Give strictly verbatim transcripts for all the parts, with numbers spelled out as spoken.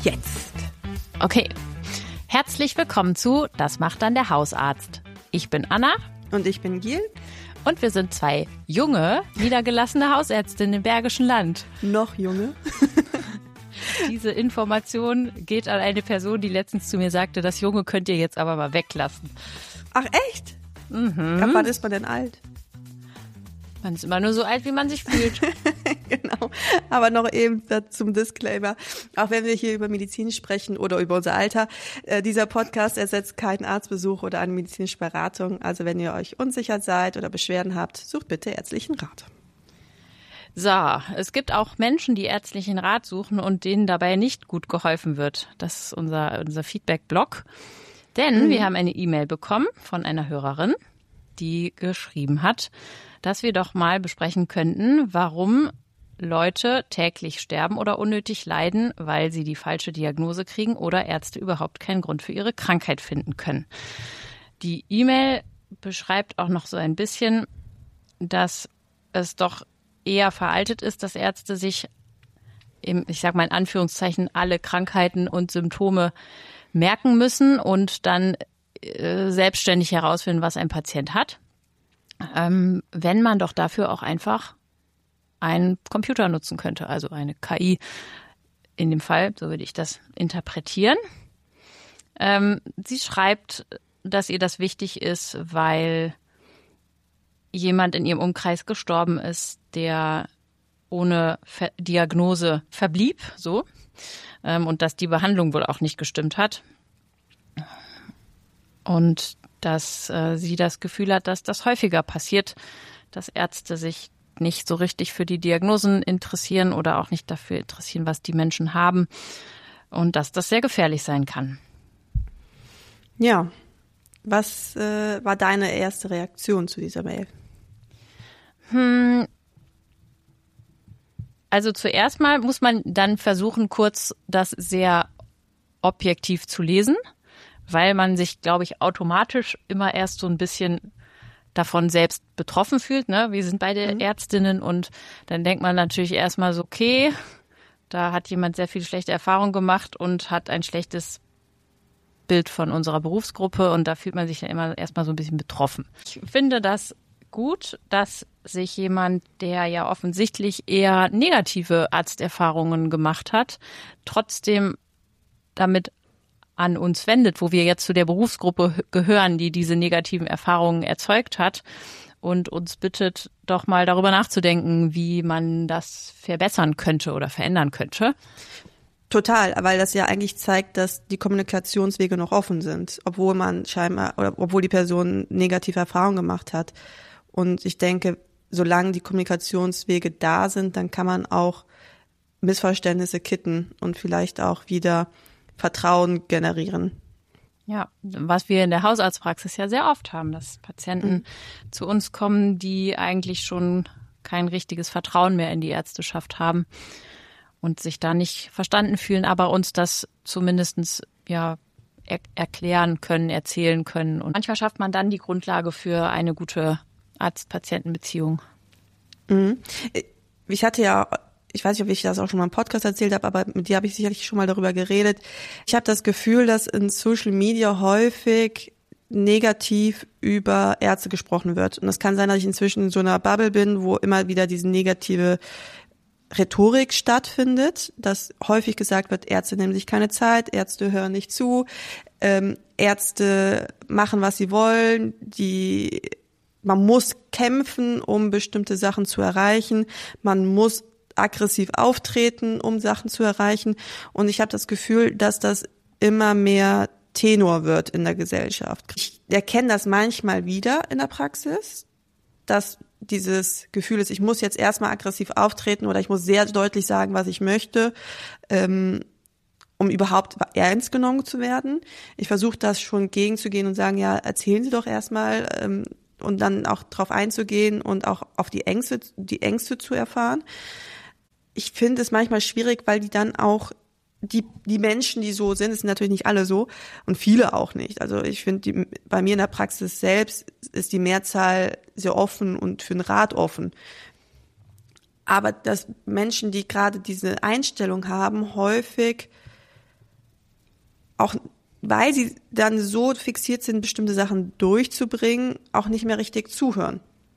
jetzt. Okay, herzlich willkommen zu Das macht dann der Hausarzt. Ich bin Anna. Und ich bin Gil. Und wir sind zwei junge, niedergelassene Hausärztinnen im Bergischen Land. Noch junge. Diese Information geht an eine Person, die letztens zu mir sagte, das Junge könnt ihr jetzt aber mal weglassen. Ach echt? Mhm. Ab wann ist man denn alt? Man ist immer nur so alt, wie man sich fühlt. Genau, aber noch eben zum Disclaimer, auch wenn wir hier über Medizin sprechen oder über unser Alter, äh, dieser Podcast ersetzt keinen Arztbesuch oder eine medizinische Beratung. Also wenn ihr euch unsicher seid oder Beschwerden habt, sucht bitte ärztlichen Rat. So, es gibt auch Menschen, die ärztlichen Rat suchen und denen dabei nicht gut geholfen wird. Das ist unser, unser Feedback-Blog. Denn mhm. wir haben eine E-Mail bekommen von einer Hörerin, die geschrieben hat, dass wir doch mal besprechen könnten, warum Leute täglich sterben oder unnötig leiden, weil sie die falsche Diagnose kriegen oder Ärzte überhaupt keinen Grund für ihre Krankheit finden können. Die E-Mail beschreibt auch noch so ein bisschen, dass es doch eher veraltet ist, dass Ärzte sich, im, ich sage mal in Anführungszeichen, alle Krankheiten und Symptome merken müssen und dann äh, selbstständig herausfinden, was ein Patient hat. Ähm, wenn man doch dafür auch einfach einen Computer nutzen könnte, also eine K I in dem Fall, so würde ich das interpretieren. Ähm, sie schreibt, dass ihr das wichtig ist, weil jemand in ihrem Umkreis gestorben ist, der ohne Ver- Diagnose verblieb, so, ähm, und dass die Behandlung wohl auch nicht gestimmt hat. Und dass äh, sie das Gefühl hat, dass das häufiger passiert, dass Ärzte sich nicht so richtig für die Diagnosen interessieren oder auch nicht dafür interessieren, was die Menschen haben und dass das sehr gefährlich sein kann. Ja, was äh, war deine erste Reaktion zu dieser Mail? Hm. Also zuerst mal muss man dann versuchen, kurz das sehr objektiv zu lesen, weil man sich, glaube ich, automatisch immer erst so ein bisschen davon selbst betroffen fühlt. Ne? Wir sind beide mhm. Ärztinnen und dann denkt man natürlich erstmal so, okay, da hat jemand sehr viel schlechte Erfahrung gemacht und hat ein schlechtes Bild von unserer Berufsgruppe und da fühlt man sich dann immer erstmal so ein bisschen betroffen. Ich finde das gut, dass sich jemand, der ja offensichtlich eher negative Arzterfahrungen gemacht hat, trotzdem damit an uns wendet, wo wir jetzt zu der Berufsgruppe gehören, die diese negativen Erfahrungen erzeugt hat und uns bittet, doch mal darüber nachzudenken, wie man das verbessern könnte oder verändern könnte. Total, weil das ja eigentlich zeigt, dass die Kommunikationswege noch offen sind, obwohl man scheinbar oder obwohl die Person negative Erfahrungen gemacht hat. Und ich denke, solange die Kommunikationswege da sind, dann kann man auch Missverständnisse kitten und vielleicht auch wieder Vertrauen generieren. Ja, was wir in der Hausarztpraxis ja sehr oft haben, dass Patienten mhm. zu uns kommen, die eigentlich schon kein richtiges Vertrauen mehr in die Ärzteschaft haben und sich da nicht verstanden fühlen, aber uns das zumindest ja er- erklären können, erzählen können. Und manchmal schafft man dann die Grundlage für eine gute Arzt-Patienten-Beziehung. Mhm. Ich hatte ja Ich weiß nicht, ob ich das auch schon mal im Podcast erzählt habe, aber mit dir habe ich sicherlich schon mal darüber geredet. Ich habe das Gefühl, dass in Social Media häufig negativ über Ärzte gesprochen wird. Und es kann sein, dass ich inzwischen in so einer Bubble bin, wo immer wieder diese negative Rhetorik stattfindet, dass häufig gesagt wird, Ärzte nehmen sich keine Zeit, Ärzte hören nicht zu, ähm, Ärzte machen, was sie wollen, die man muss kämpfen, um bestimmte Sachen zu erreichen, man muss aggressiv auftreten, um Sachen zu erreichen. Und ich habe das Gefühl, dass das immer mehr Tenor wird in der Gesellschaft. Ich erkenne das manchmal wieder in der Praxis, dass dieses Gefühl ist, ich muss jetzt erstmal aggressiv auftreten oder ich muss sehr deutlich sagen, was ich möchte, ähm, um überhaupt ernst genommen zu werden. Ich versuche das schon gegenzugehen und sagen, ja, erzählen Sie doch erstmal ähm, und dann auch drauf einzugehen und auch auf die Ängste, die Ängste zu erfahren. Ich finde es manchmal schwierig, weil die dann auch die die Menschen, die so sind, es sind natürlich nicht alle so und viele auch nicht. Also ich finde, die, bei mir in der Praxis selbst ist die Mehrzahl sehr offen und für den Rat offen. Aber dass Menschen, die gerade diese Einstellung haben, häufig auch weil sie dann so fixiert sind, bestimmte Sachen durchzubringen, auch nicht mehr richtig zuhören.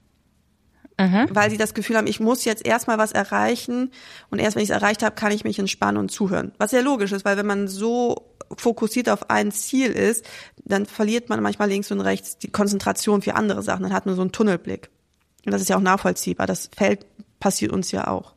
Mhm. Weil sie das Gefühl haben, ich muss jetzt erstmal was erreichen und erst wenn ich es erreicht habe, kann ich mich entspannen und zuhören. Was sehr logisch ist, weil wenn man so fokussiert auf ein Ziel ist, dann verliert man manchmal links und rechts die Konzentration für andere Sachen. Dann hat man so einen Tunnelblick. Und das ist ja auch nachvollziehbar. Das fällt, passiert uns ja auch.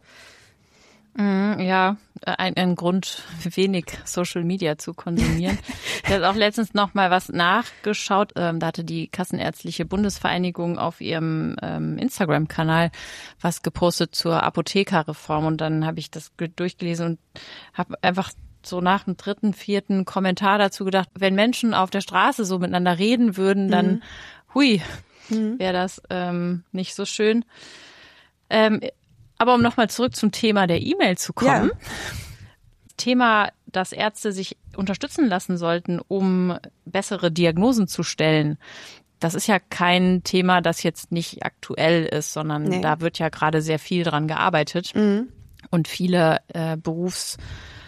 Ja, ein, ein Grund, wenig Social Media zu konsumieren. Ich habe auch letztens noch mal was nachgeschaut. Ähm, da hatte die Kassenärztliche Bundesvereinigung auf ihrem ähm, Instagram-Kanal was gepostet zur Apothekerreform. Und dann habe ich das durchgelesen und habe einfach so nach dem dritten, vierten Kommentar dazu gedacht, wenn Menschen auf der Straße so miteinander reden würden, dann mhm. hui, mhm. wäre das ähm, nicht so schön. Ähm, Aber um nochmal zurück zum Thema der E-Mail zu kommen. Ja. Thema, dass Ärzte sich unterstützen lassen sollten, um bessere Diagnosen zu stellen. Das ist ja kein Thema, das jetzt nicht aktuell ist, sondern nee. da wird ja gerade sehr viel dran gearbeitet. Mhm. Und viele äh, Berufsgruppen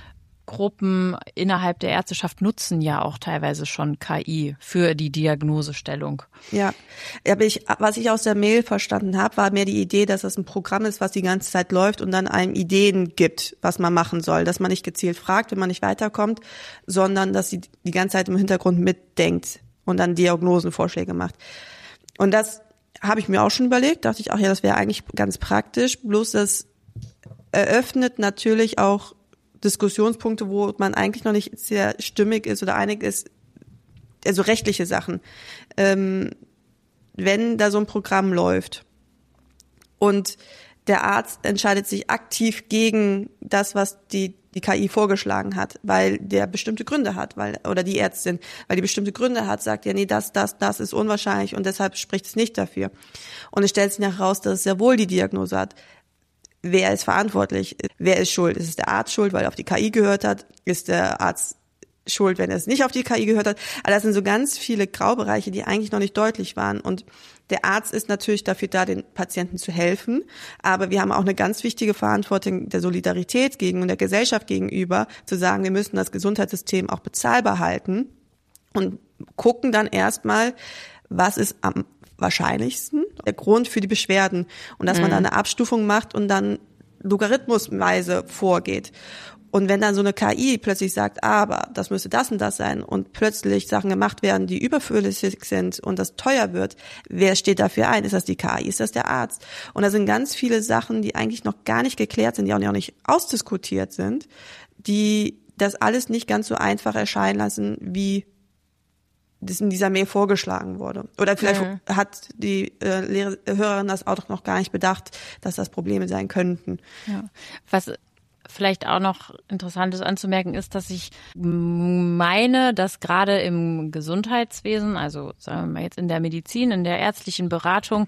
innerhalb der Ärzteschaft nutzen ja auch teilweise schon K I für die Diagnosestellung. Ja, aber ich, was ich aus der Mail verstanden habe, war mehr die Idee, dass das ein Programm ist, was die ganze Zeit läuft und dann einem Ideen gibt, was man machen soll. Dass man nicht gezielt fragt, wenn man nicht weiterkommt, sondern dass sie die ganze Zeit im Hintergrund mitdenkt und dann Diagnosenvorschläge macht. Und das habe ich mir auch schon überlegt. Dachte ich, ach ja, das wäre eigentlich ganz praktisch. Bloß das eröffnet natürlich auch Diskussionspunkte, wo man eigentlich noch nicht sehr stimmig ist oder einig ist, also rechtliche Sachen. Ähm, wenn da so ein Programm läuft und der Arzt entscheidet sich aktiv gegen das, was die die K I vorgeschlagen hat, weil der bestimmte Gründe hat, weil oder die Ärztin, weil die bestimmte Gründe hat, sagt ja, nee, das, das, das ist unwahrscheinlich und deshalb spricht es nicht dafür. Und es stellt sich nachher raus, dass es sehr wohl die Diagnose hat. Wer ist verantwortlich? Wer ist schuld? Ist es der Arzt schuld, weil er auf die K I gehört hat? Ist der Arzt schuld, wenn er es nicht auf die K I gehört hat? Also das sind so ganz viele Graubereiche, die eigentlich noch nicht deutlich waren. Und der Arzt ist natürlich dafür da, den Patienten zu helfen. Aber wir haben auch eine ganz wichtige Verantwortung der Solidarität gegen und der Gesellschaft gegenüber, zu sagen, wir müssen das Gesundheitssystem auch bezahlbar halten und gucken dann erstmal, was ist am wahrscheinlichsten der Grund für die Beschwerden und dass man da eine Abstufung macht und dann logarithmusweise vorgeht. Und wenn dann so eine K I plötzlich sagt, aber das müsste das und das sein und plötzlich Sachen gemacht werden, die überflüssig sind und das teuer wird, wer steht dafür ein? Ist das die K I? Ist das der Arzt? Und da sind ganz viele Sachen, die eigentlich noch gar nicht geklärt sind, die auch nicht ausdiskutiert sind, die das alles nicht ganz so einfach erscheinen lassen, wie das in dieser Mail vorgeschlagen wurde. Oder vielleicht mhm. hat die äh, Lehrer, Hörerin das auch noch gar nicht bedacht, dass das Probleme sein könnten. Ja. Was vielleicht auch noch interessant ist anzumerken, ist, dass ich meine, dass gerade im Gesundheitswesen, also sagen wir mal jetzt in der Medizin, in der ärztlichen Beratung,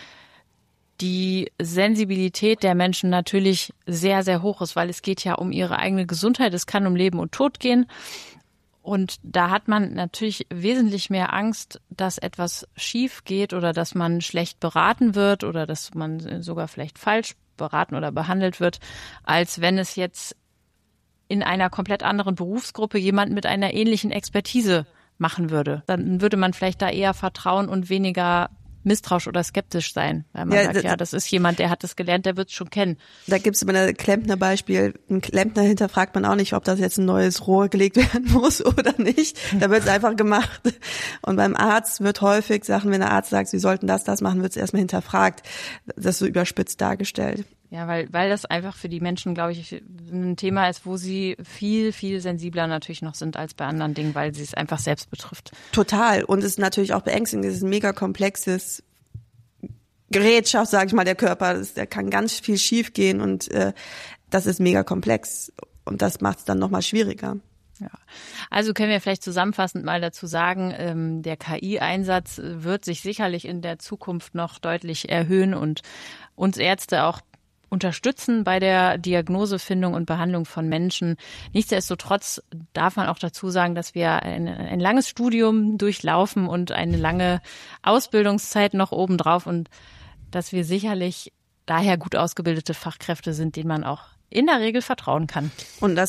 die Sensibilität der Menschen natürlich sehr, sehr hoch ist, weil es geht ja um ihre eigene Gesundheit, es kann um Leben und Tod gehen. Und da hat man natürlich wesentlich mehr Angst, dass etwas schief geht oder dass man schlecht beraten wird oder dass man sogar vielleicht falsch beraten oder behandelt wird, als wenn es jetzt in einer komplett anderen Berufsgruppe jemand mit einer ähnlichen Expertise machen würde. Dann würde man vielleicht da eher vertrauen und weniger misstrauisch oder skeptisch sein, weil man ja, sagt, das, ja, das ist jemand, der hat das gelernt, der wird es schon kennen. Da gibt es immer ein Klempner-Beispiel. Ein Klempner hinterfragt man auch nicht, ob das jetzt ein neues Rohr gelegt werden muss oder nicht. Da wird es einfach gemacht. Und beim Arzt wird häufig Sachen, wenn der Arzt sagt, sie sollten das, das machen, wird es erstmal hinterfragt. Das ist so überspitzt dargestellt. Ja, weil weil das einfach für die Menschen, glaube ich, ein Thema ist, wo sie viel, viel sensibler natürlich noch sind als bei anderen Dingen, weil sie es einfach selbst betrifft. Total. Und es ist natürlich auch beängstigend. Es ist ein mega komplexes Gerätschaft, sage ich mal, der Körper. Da kann ganz viel schief gehen und äh, das ist mega komplex. Und das macht es dann nochmal schwieriger. Ja, also können wir vielleicht zusammenfassend mal dazu sagen, ähm, der K I-Einsatz wird sich sicherlich in der Zukunft noch deutlich erhöhen und uns Ärzte auch unterstützen bei der Diagnosefindung und Behandlung von Menschen. Nichtsdestotrotz darf man auch dazu sagen, dass wir ein, ein langes Studium durchlaufen und eine lange Ausbildungszeit noch obendrauf und dass wir sicherlich daher gut ausgebildete Fachkräfte sind, denen man auch in der Regel vertrauen kann. Und das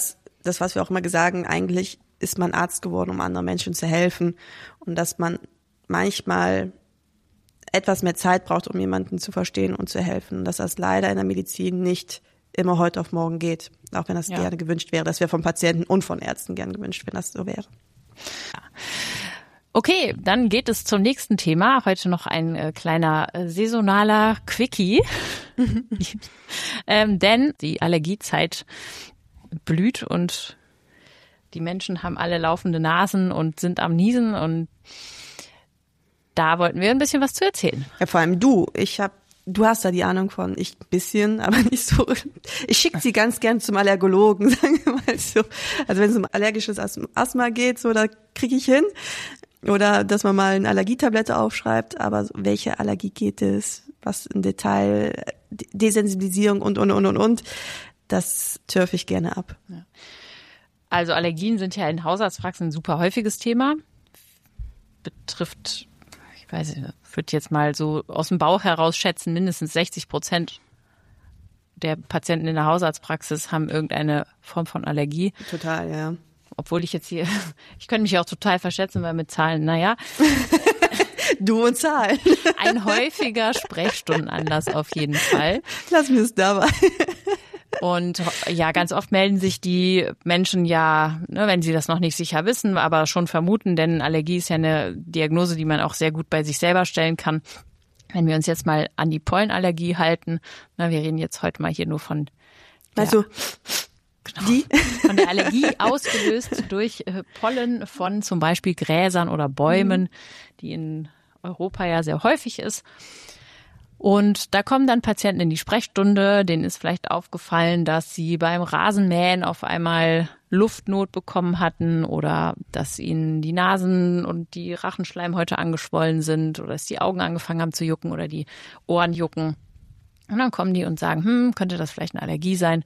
das, was wir auch immer sagen, eigentlich ist man Arzt geworden, um anderen Menschen zu helfen und dass man manchmal etwas mehr Zeit braucht, um jemanden zu verstehen und zu helfen. Und dass das leider in der Medizin nicht immer heute auf morgen geht, auch wenn das ja. gerne gewünscht wäre. Das wäre von Patienten und von Ärzten gern gewünscht, wenn das so wäre. Ja. Okay, dann geht es zum nächsten Thema. Heute noch ein äh, kleiner äh, saisonaler Quickie. ähm, denn die Allergiezeit blüht und die Menschen haben alle laufende Nasen und sind am Niesen und da wollten wir ein bisschen was zu erzählen. Ja, vor allem du. Ich hab, du hast da die Ahnung von. Ich ein bisschen, aber nicht so. Ich schicke sie ganz gern zum Allergologen, sagen wir mal so. Also wenn es um allergisches Asthma geht, so, da kriege ich hin. Oder dass man mal eine Allergietablette aufschreibt. Aber welche Allergie geht es? Was im Detail? Desensibilisierung und, und, und, und, und. Das türfe ich gerne ab. Ja. Also Allergien sind ja in Hausarztpraxen ein super häufiges Thema. Betrifft, ich weiß nicht, ich würde jetzt mal so aus dem Bauch heraus schätzen, mindestens sechzig Prozent der Patienten in der Hausarztpraxis haben irgendeine Form von Allergie. Total, ja. Obwohl ich jetzt hier, ich könnte mich auch total verschätzen, weil mit Zahlen, naja. Du und Zahlen. Ein häufiger Sprechstundenanlass auf jeden Fall. Lass mir es dabei. Und ja, ganz oft melden sich die Menschen ja, ne, wenn sie das noch nicht sicher wissen, aber schon vermuten, denn Allergie ist ja eine Diagnose, die man auch sehr gut bei sich selber stellen kann. Wenn wir uns jetzt mal an die Pollenallergie halten, na, wir reden jetzt heute mal hier nur von der, also, genau, die? von der Allergie ausgelöst durch Pollen von zum Beispiel Gräsern oder Bäumen, mhm. die in Europa ja sehr häufig ist. Und da kommen dann Patienten in die Sprechstunde, denen ist vielleicht aufgefallen, dass sie beim Rasenmähen auf einmal Luftnot bekommen hatten oder dass ihnen die Nasen und die Rachenschleimhäute angeschwollen sind oder dass die Augen angefangen haben zu jucken oder die Ohren jucken. Und dann kommen die und sagen, hm, könnte das vielleicht eine Allergie sein?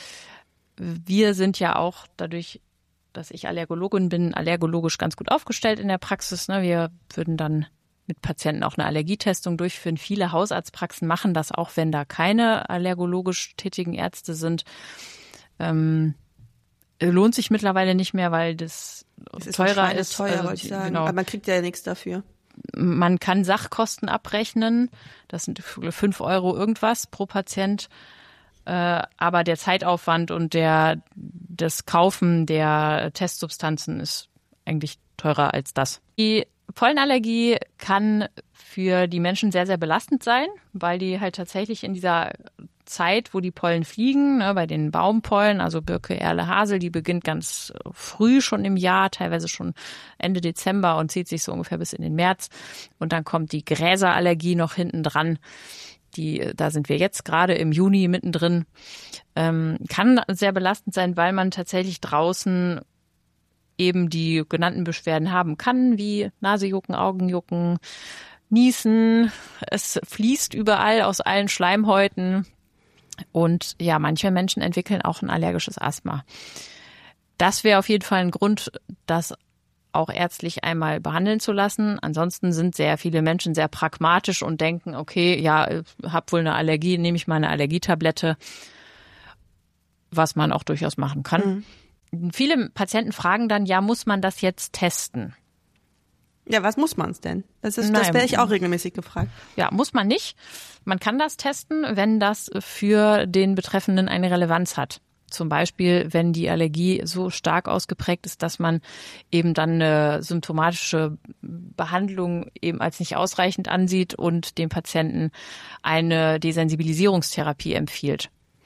Wir sind ja auch dadurch, dass ich Allergologin bin, allergologisch ganz gut aufgestellt in der Praxis. Wir würden dann mit Patienten auch eine Allergietestung durchführen. Viele Hausarztpraxen machen das auch, wenn da keine allergologisch tätigen Ärzte sind. Ähm, lohnt sich mittlerweile nicht mehr, weil das, das ist teurer ist. Teuer, also, wollte ich sagen. Genau. Aber man kriegt ja nichts dafür. Man kann Sachkosten abrechnen. Das sind fünf Euro irgendwas pro Patient. Äh, aber der Zeitaufwand und der das Kaufen der Testsubstanzen ist eigentlich teurer als das. Die Pollenallergie kann für die Menschen sehr, sehr belastend sein, weil die halt tatsächlich in dieser Zeit, wo die Pollen fliegen, ne, bei den Baumpollen, also Birke, Erle, Hasel, die beginnt ganz früh schon im Jahr, teilweise schon Ende Dezember und zieht sich so ungefähr bis in den März. Und dann kommt die Gräserallergie noch hinten dran. Die, da sind wir jetzt gerade im Juni mittendrin. Ähm, kann sehr belastend sein, weil man tatsächlich draußen eben die genannten Beschwerden haben kann, wie Nasejucken, Augenjucken, Niesen. Es fließt überall aus allen Schleimhäuten. Und ja, manche Menschen entwickeln auch ein allergisches Asthma. Das wäre auf jeden Fall ein Grund, das auch ärztlich einmal behandeln zu lassen. Ansonsten sind sehr viele Menschen sehr pragmatisch und denken, okay, ja, hab wohl eine Allergie, nehme ich mal eine Allergietablette, was man auch durchaus machen kann. Mhm. Viele Patienten fragen dann, ja, muss man das jetzt testen? Ja, was muss man es denn? Das ist, das werde ich auch regelmäßig gefragt. Ja, muss man nicht. Man kann das testen, wenn das für den Betreffenden eine Relevanz hat. Zum Beispiel, wenn die Allergie so stark ausgeprägt ist, dass man eben dann eine symptomatische Behandlung eben als nicht ausreichend ansieht und dem Patienten eine Desensibilisierungstherapie empfiehlt.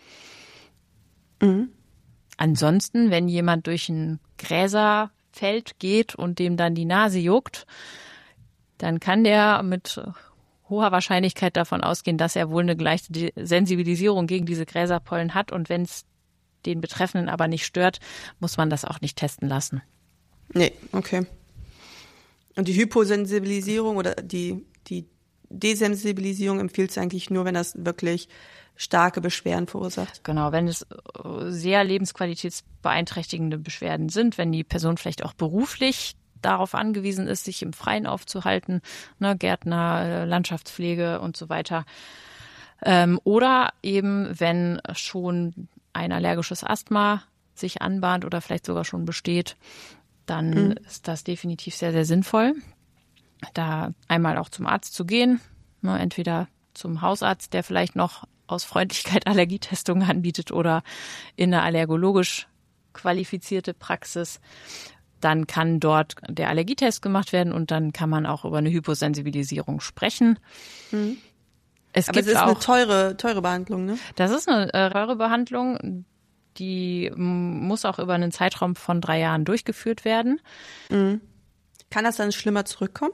Mhm. Ansonsten, wenn jemand durch ein Gräserfeld geht und dem dann die Nase juckt, dann kann der mit hoher Wahrscheinlichkeit davon ausgehen, dass er wohl eine gleiche Sensibilisierung gegen diese Gräserpollen hat. Und wenn es den Betreffenden aber nicht stört, muss man das auch nicht testen lassen. Nee, okay. Und die Hyposensibilisierung oder die, die Desensibilisierung empfiehlt es eigentlich nur, wenn das wirklich starke Beschwerden verursacht. Genau, wenn es sehr lebensqualitätsbeeinträchtigende Beschwerden sind, wenn die Person vielleicht auch beruflich darauf angewiesen ist, sich im Freien aufzuhalten, ne, Gärtner, Landschaftspflege und so weiter. Ähm, oder eben, wenn schon ein allergisches Asthma sich anbahnt oder vielleicht sogar schon besteht, dann Mhm. ist das definitiv sehr, sehr sinnvoll, da einmal auch zum Arzt zu gehen, ne, entweder zum Hausarzt, der vielleicht noch aus Freundlichkeit Allergietestungen anbietet oder in eine allergologisch qualifizierte Praxis. Dann kann dort der Allergietest gemacht werden und dann kann man auch über eine Hyposensibilisierung sprechen. Mhm. Es Aber gibt es ist auch, eine teure, teure Behandlung, ne? das ist eine äh, teure Behandlung, die m, muss auch über einen Zeitraum von drei Jahren durchgeführt werden. Mhm. Kann das dann schlimmer zurückkommen?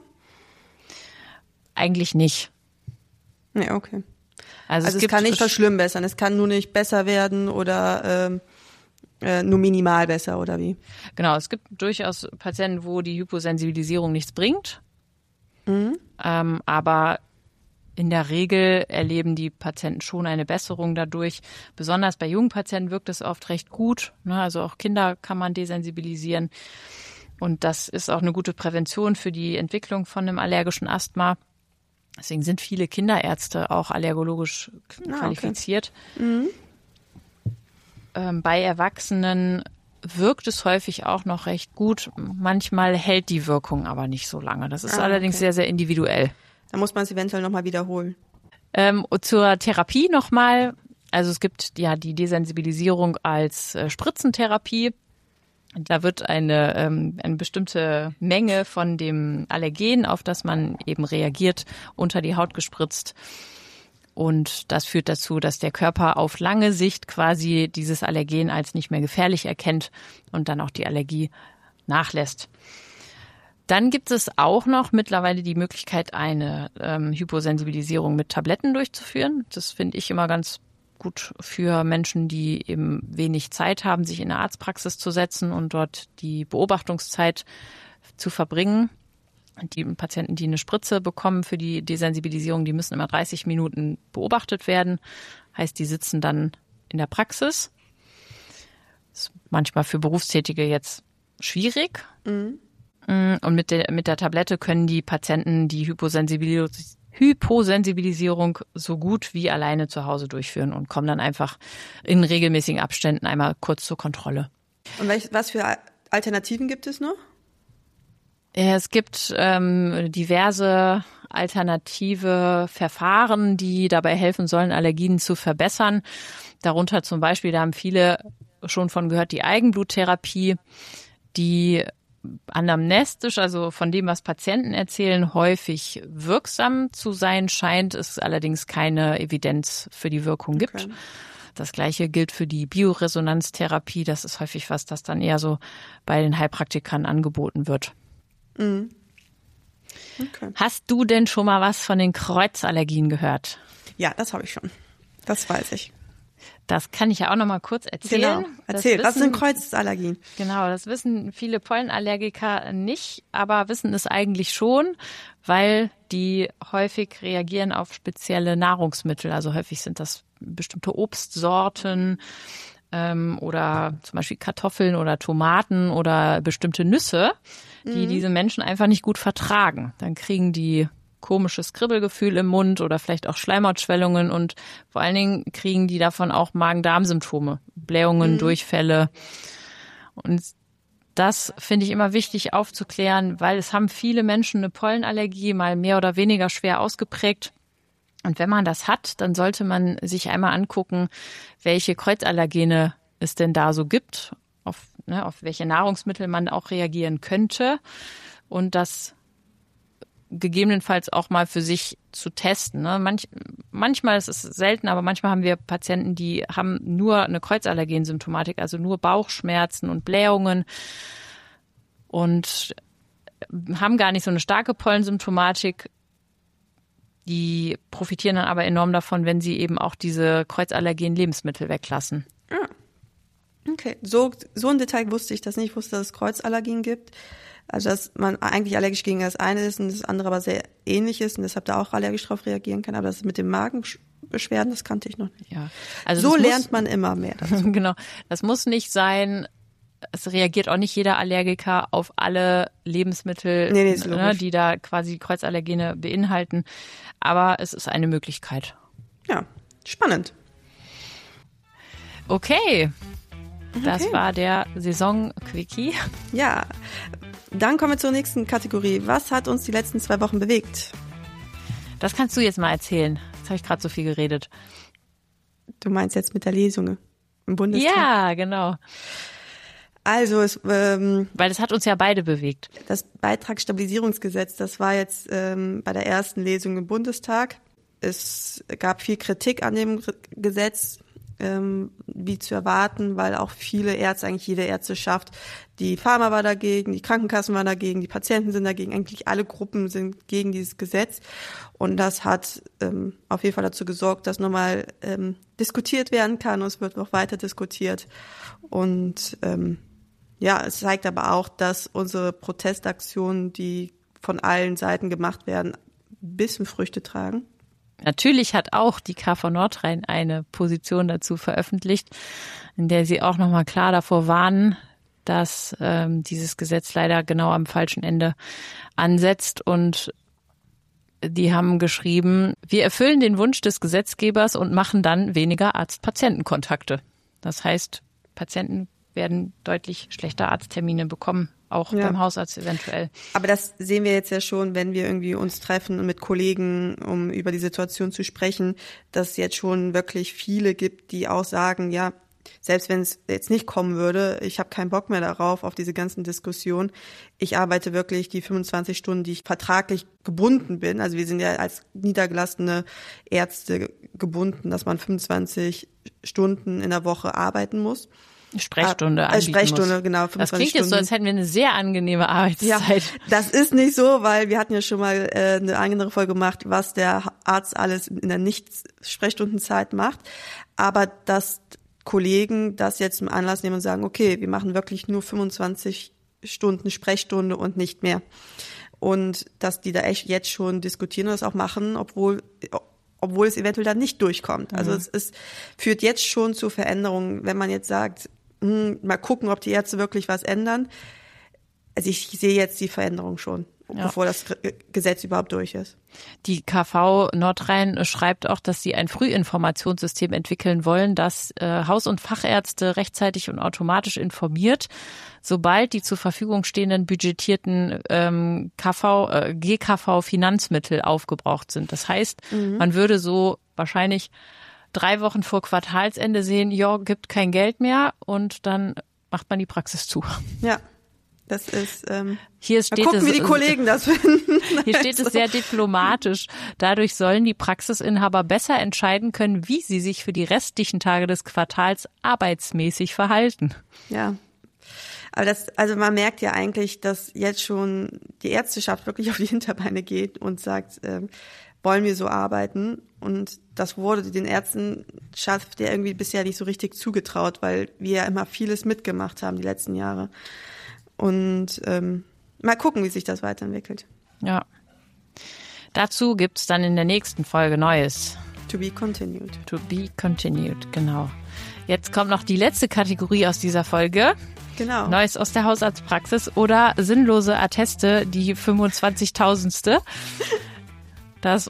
Eigentlich nicht. Nee, okay. Also, Also es, es gibt kann nicht verschlimmbessern, es kann nur nicht besser werden oder ähm, äh, nur minimal besser oder wie? Genau, es gibt durchaus Patienten, wo die Hyposensibilisierung nichts bringt. Mhm. Ähm, aber in der Regel erleben die Patienten schon eine Besserung dadurch. Besonders bei jungen Patienten wirkt es oft recht gut. Ne? Also auch Kinder kann man desensibilisieren. Und das ist auch eine gute Prävention für die Entwicklung von einem allergischen Asthma. Deswegen sind viele Kinderärzte auch allergologisch Ah, qualifiziert. okay. Mhm. Ähm, bei Erwachsenen wirkt es häufig auch noch recht gut. Manchmal hält die Wirkung aber nicht so lange. Das ist Ah, allerdings okay. sehr, sehr individuell. Dann muss man es eventuell nochmal wiederholen. Ähm, zur Therapie nochmal. Also es gibt ja die Desensibilisierung als äh, Spritzentherapie. Da wird eine, ähm, eine bestimmte Menge von dem Allergen, auf das man eben reagiert, unter die Haut gespritzt. Und das führt dazu, dass der Körper auf lange Sicht quasi dieses Allergen als nicht mehr gefährlich erkennt und dann auch die Allergie nachlässt. Dann gibt es auch noch mittlerweile die Möglichkeit, eine ähm, Hyposensibilisierung mit Tabletten durchzuführen. Das finde ich immer ganz gut für Menschen, die eben wenig Zeit haben, sich in eine Arztpraxis zu setzen und dort die Beobachtungszeit zu verbringen. Die Patienten, die eine Spritze bekommen für die Desensibilisierung, die müssen immer dreißig Minuten beobachtet werden. Heißt, die sitzen dann in der Praxis. Das ist manchmal für Berufstätige jetzt schwierig. Mhm. Und mit der, mit der Tablette können die Patienten die Hyposensibilis- Hyposensibilisierung so gut wie alleine zu Hause durchführen und kommen dann einfach in regelmäßigen Abständen einmal kurz zur Kontrolle. Und welch, was für Alternativen gibt es noch? Es gibt ähm, diverse alternative Verfahren, die dabei helfen sollen, Allergien zu verbessern. Darunter zum Beispiel, da haben viele schon von gehört, die Eigenbluttherapie, die anamnestisch, also von dem, was Patienten erzählen, häufig wirksam zu sein scheint, es allerdings keine Evidenz für die Wirkung gibt. Okay. Das Gleiche gilt für die Bioresonanztherapie. Das ist häufig was, das dann eher so bei den Heilpraktikern angeboten wird. Mhm. Okay. Hast du denn schon mal was von den Kreuzallergien gehört? Ja, das habe ich schon. Das weiß ich. Das kann ich ja auch noch mal kurz erzählen. Genau. Erzähl, Das was wissen- sind Kreuzallergien? Genau, das wissen viele Pollenallergiker nicht, aber wissen es eigentlich schon, weil die häufig reagieren auf spezielle Nahrungsmittel. Also häufig sind das bestimmte Obstsorten ähm, oder zum Beispiel Kartoffeln oder Tomaten oder bestimmte Nüsse, die diese Menschen einfach nicht gut vertragen. Dann kriegen die komisches Kribbelgefühl im Mund oder vielleicht auch Schleimhautschwellungen und vor allen Dingen kriegen die davon auch Magen-Darm-Symptome, Blähungen, Mhm. Durchfälle. Und das finde ich immer wichtig aufzuklären, weil es haben viele Menschen eine Pollenallergie, mal mehr oder weniger schwer ausgeprägt. Und wenn man das hat, dann sollte man sich einmal angucken, welche Kreuzallergene es denn da so gibt, auf, ne, auf welche Nahrungsmittel man auch reagieren könnte und das gegebenenfalls auch mal für sich zu testen. Ne? Manch, manchmal ist es selten, aber manchmal haben wir Patienten, die haben nur eine Kreuzallergensymptomatik, also nur Bauchschmerzen und Blähungen und haben gar nicht so eine starke Pollensymptomatik. Die profitieren dann aber enorm davon, wenn sie eben auch diese Kreuzallergen-Lebensmittel weglassen. Ah. Okay, so, so ein Detail wusste ich das nicht. Ich wusste, dass es Kreuzallergien gibt. Also, dass man eigentlich allergisch gegen das eine ist und das andere aber sehr ähnlich ist und deshalb da auch allergisch drauf reagieren kann. Aber das mit dem Magenbeschwerden, das kannte ich noch nicht. Ja. Also So das lernt muss, man immer mehr dazu. Genau. Das muss nicht sein. Es reagiert auch nicht jeder Allergiker auf alle Lebensmittel, Nee, nee, ist ne, logisch. die da quasi Kreuzallergene beinhalten. Aber es ist eine Möglichkeit. Ja, spannend. Okay. Das Okay. war der Saison-Quickie. Ja, dann kommen wir zur nächsten Kategorie. Was hat uns die letzten zwei Wochen bewegt? Das kannst du jetzt mal erzählen. Jetzt habe ich gerade so viel geredet. Du meinst jetzt mit der Lesung im Bundestag? Ja, genau. Also es, ähm, Weil das hat uns ja beide bewegt. das Beitragsstabilisierungsgesetz, das war jetzt ähm, bei der ersten Lesung im Bundestag. Es gab viel Kritik an dem Gesetz, ähm, wie zu erwarten, weil auch viele Ärzte, eigentlich jede Ärzteschaft, die Pharma war dagegen, die Krankenkassen waren dagegen, die Patienten sind dagegen, eigentlich alle Gruppen sind gegen dieses Gesetz. Und das hat ähm, auf jeden Fall dazu gesorgt, dass nochmal ähm, diskutiert werden kann und es wird noch weiter diskutiert. Und ähm, ja, es zeigt aber auch, dass unsere Protestaktionen, die von allen Seiten gemacht werden, ein bisschen Früchte tragen. Natürlich hat auch die K V Nordrhein eine Position dazu veröffentlicht, in der sie auch nochmal klar davor warnen, dass ähm, dieses Gesetz leider genau am falschen Ende ansetzt. Und die haben geschrieben, wir erfüllen den Wunsch des Gesetzgebers und machen dann weniger Arzt-Patienten-Kontakte. Das heißt, Patienten werden deutlich schlechter Arzttermine bekommen, auch Ja. beim Hausarzt eventuell. Aber das sehen wir jetzt ja schon, wenn wir irgendwie uns treffen mit Kollegen, um über die Situation zu sprechen, dass es jetzt schon wirklich viele gibt, die auch sagen, ja, selbst wenn es jetzt nicht kommen würde, ich habe keinen Bock mehr darauf, auf diese ganzen Diskussionen. Ich arbeite wirklich die fünfundzwanzig Stunden, die ich vertraglich gebunden bin. Also wir sind ja als niedergelassene Ärzte gebunden, dass man fünfundzwanzig Stunden in der Woche arbeiten muss. Sprechstunde Äh, anbieten Sprechstunde, muss. genau, Das fünfundzwanzig klingt jetzt so, Stunden. als hätten wir eine sehr angenehme Arbeitszeit. Ja, das ist nicht so, weil wir hatten ja schon mal äh, eine andere Folge gemacht, was der Arzt alles in der Nicht-Sprechstundenzeit macht. Aber dass Kollegen das jetzt zum Anlass nehmen und sagen, okay, wir machen wirklich nur fünfundzwanzig Stunden Sprechstunde und nicht mehr. Und dass die da echt jetzt schon diskutieren und das auch machen, obwohl obwohl es eventuell dann nicht durchkommt. Also mhm. es ist, führt jetzt schon zu Veränderungen, wenn man jetzt sagt, hm, mal gucken, ob die Ärzte wirklich was ändern. Also ich sehe jetzt die Veränderung schon, ja. bevor das Gesetz überhaupt durch ist. Die K V Nordrhein schreibt auch, dass sie ein Frühinformationssystem entwickeln wollen, das äh, Haus- und Fachärzte rechtzeitig und automatisch informiert, sobald die zur Verfügung stehenden budgetierten ähm, K V, äh, G K V-Finanzmittel aufgebraucht sind. Das heißt, mhm. man würde so wahrscheinlich drei Wochen vor Quartalsende sehen, ja, gibt kein Geld mehr und dann macht man die Praxis zu. Ja. Das ist, ähm, hier steht mal gucken, es, wie die Kollegen das finden. Hier steht es sehr diplomatisch. Dadurch sollen die Praxisinhaber besser entscheiden können, wie sie sich für die restlichen Tage des Quartals arbeitsmäßig verhalten. Ja. Aber das, also man merkt ja eigentlich, dass jetzt schon die Ärzteschaft wirklich auf die Hinterbeine geht und sagt, ähm, wollen wir so arbeiten? Und das wurde den Ärztenschaft ja irgendwie bisher nicht so richtig zugetraut, weil wir ja immer vieles mitgemacht haben die letzten Jahre. Und ähm, mal gucken, wie sich das weiterentwickelt. Ja. Dazu gibt's dann in der nächsten Folge Neues. To be continued. To be continued, genau. Jetzt kommt noch die letzte Kategorie aus dieser Folge. Genau. Neues aus der Hausarztpraxis oder sinnlose Atteste, die fünfundzwanzigtausendste. Das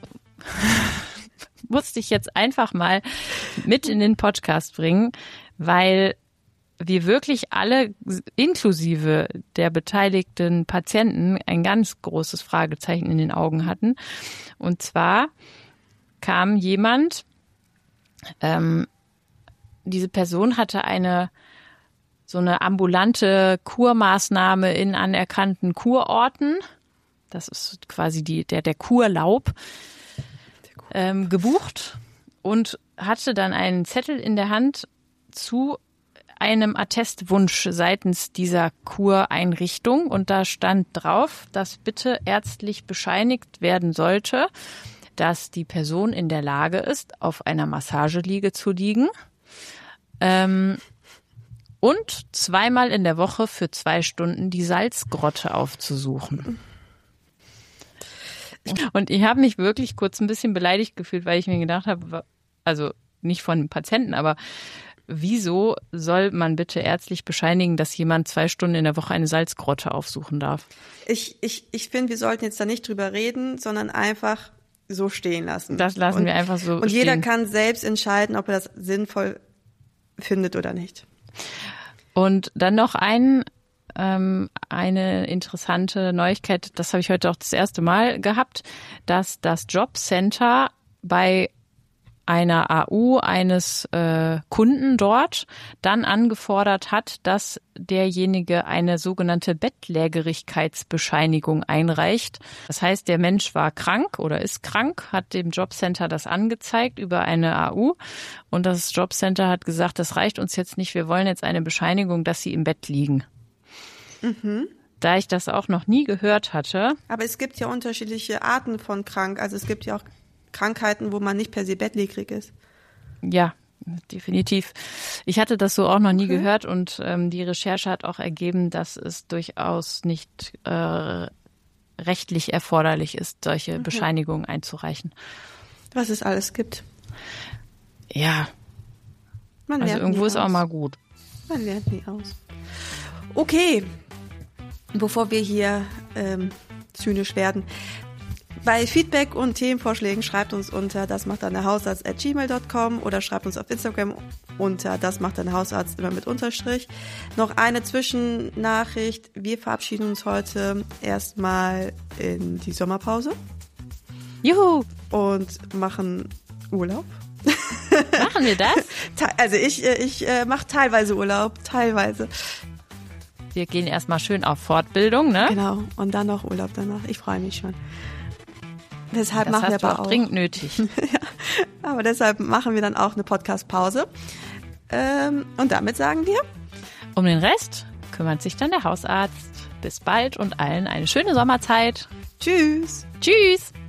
musste ich jetzt einfach mal mit in den Podcast bringen, weil wir wirklich alle, inklusive der beteiligten Patienten, ein ganz großes Fragezeichen in den Augen hatten. Und zwar kam jemand, ähm, diese Person hatte eine so eine ambulante Kurmaßnahme in anerkannten Kurorten. Das ist quasi die, der, der Kurlaub, ähm, gebucht und hatte dann einen Zettel in der Hand zu einem Attestwunsch seitens dieser Kureinrichtung und da stand drauf, dass bitte ärztlich bescheinigt werden sollte, dass die Person in der Lage ist, auf einer Massageliege zu liegen ähm, und zweimal in der Woche für zwei Stunden die Salzgrotte aufzusuchen. Und ich habe mich wirklich kurz ein bisschen beleidigt gefühlt, weil ich mir gedacht habe, also nicht von Patienten, aber wieso soll man bitte ärztlich bescheinigen, dass jemand zwei Stunden in der Woche eine Salzgrotte aufsuchen darf? Ich, ich, ich finde, wir sollten jetzt da nicht drüber reden, sondern einfach so stehen lassen. Das lassen und, wir einfach so Und stehen. Jeder kann selbst entscheiden, ob er das sinnvoll findet oder nicht. Und dann noch ein, ähm, eine interessante Neuigkeit, das habe ich heute auch das erste Mal gehabt, dass das Jobcenter bei einer A U eines äh, Kunden dort dann angefordert hat, dass derjenige eine sogenannte Bettlägerigkeitsbescheinigung einreicht. Das heißt, der Mensch war krank oder ist krank, hat dem Jobcenter das angezeigt über eine A U und das Jobcenter hat gesagt, das reicht uns jetzt nicht, wir wollen jetzt eine Bescheinigung, dass sie im Bett liegen. Mhm. Da ich das auch noch nie gehört hatte. Aber es gibt ja unterschiedliche Arten von krank. Also es gibt ja auch Krankheiten, wo man nicht per se bettlägerig ist. Ja, definitiv. Ich hatte das so auch noch nie Okay. gehört und ähm, die Recherche hat auch ergeben, dass es durchaus nicht äh, rechtlich erforderlich ist, solche Okay. Bescheinigungen einzureichen. Was es alles gibt. Ja, Man also lernt irgendwo nie ist aus. auch mal gut. Man lernt nie aus. Okay, bevor wir hier ähm, zynisch werden. Bei Feedback und Themenvorschlägen schreibt uns unter das macht dann der Hausarzt at gmail dot com oder schreibt uns auf Instagram unter das macht dann der Hausarzt immer mit Unterstrich. Noch eine Zwischennachricht. Wir verabschieden uns heute erstmal in die Sommerpause Juhu, und machen Urlaub. machen wir das? Also ich, ich äh, mache teilweise Urlaub, teilweise. Wir gehen erstmal schön auf Fortbildung, ne? Genau, und dann noch Urlaub danach. Ich freue mich schon. Deshalb Das machen wir hast du aber auch auch. dringend nötig. Ja, aber deshalb machen wir dann auch eine Podcast-Pause. Ähm, und damit sagen wir, Um den Rest kümmert sich dann der Hausarzt. Bis bald und allen eine schöne Sommerzeit. tschüss. Tschüss.